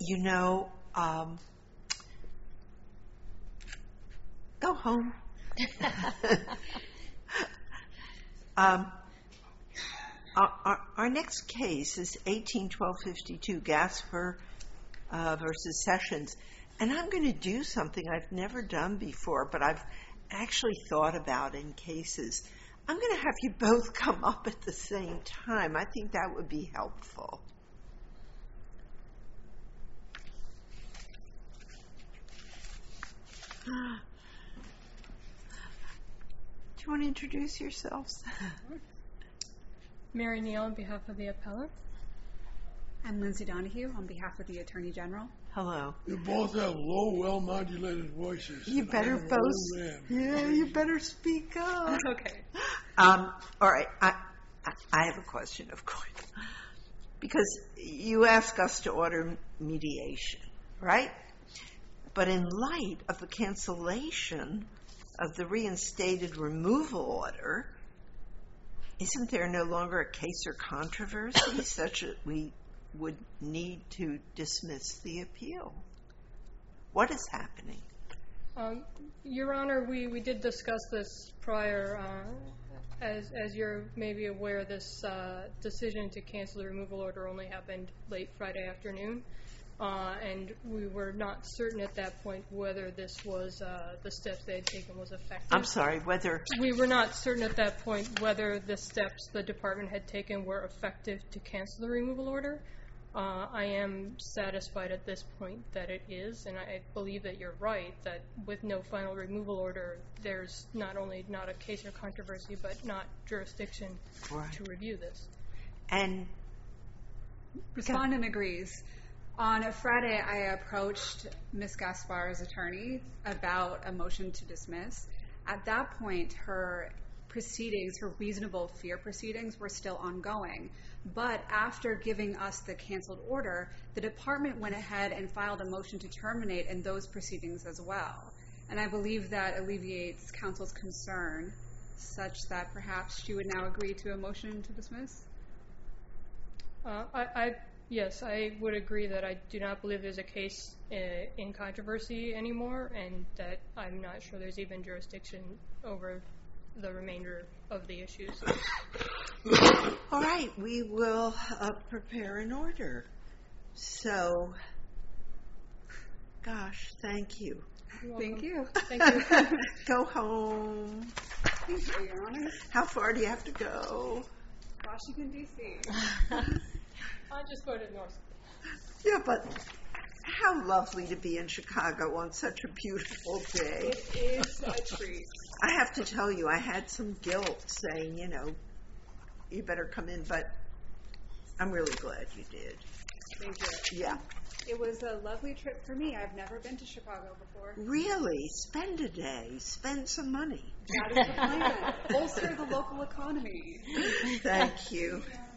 You know, go home. Our next case is 18-1252, Gasper versus Sessions. And I'm going to do something I've never done before, but I've actually thought about in cases. I'm going to have you both come up at the same time. I think that would be helpful. Do you want to introduce yourselves? Mary Neal on behalf of the appellant. I'm Lindsay Donahue on behalf of the Attorney General. Hello. You both have low, well-modulated voices. You better both. Yeah, you better speak up. Okay. All right. I have a question, of course, because you ask us to order mediation, right? But in light of the cancellation of the reinstated removal order, isn't there no longer a case or controversy such that we would need to dismiss the appeal? What is happening? Your Honor, we did discuss this prior. As you're maybe aware, this decision to cancel the removal order only happened late Friday afternoon. And we were not certain at that point whether this was the steps they had taken was effective. I'm sorry, whether... We were not certain at that point whether the steps the department had taken were effective to cancel the removal order. I am satisfied at this point that it is, and I believe that you're right, that with no final removal order, there's not only not a case or controversy, but not jurisdiction to review this. And... Respondent agrees. On a Friday, I approached Ms. Gaspar's attorney about a motion to dismiss. At that point, her proceedings, her reasonable fear proceedings, were still ongoing. But after giving us the canceled order, the department went ahead and filed a motion to terminate in those proceedings as well. And I believe that alleviates counsel's concern, such that perhaps she would now agree to a motion to dismiss? Yes, I would agree that I do not believe there's a case in controversy anymore, and that I'm not sure there's even jurisdiction over the remainder of the issues. All right, we will prepare an order. So, gosh, thank you. Thank you. Thank you. Go home. Thank you, Your Honor. How far do you have to go? Washington, D.C. I just voted north. Yeah, but how lovely to be in Chicago on such a beautiful day. It is a treat. I have to tell you, I had some guilt saying, you better come in, but I'm really glad you did. Thank you. Yeah. It was a lovely trip for me. I've never been to Chicago before. Really? Spend a day. Spend some money. That is the plan. Bolster the local economy. Thank you.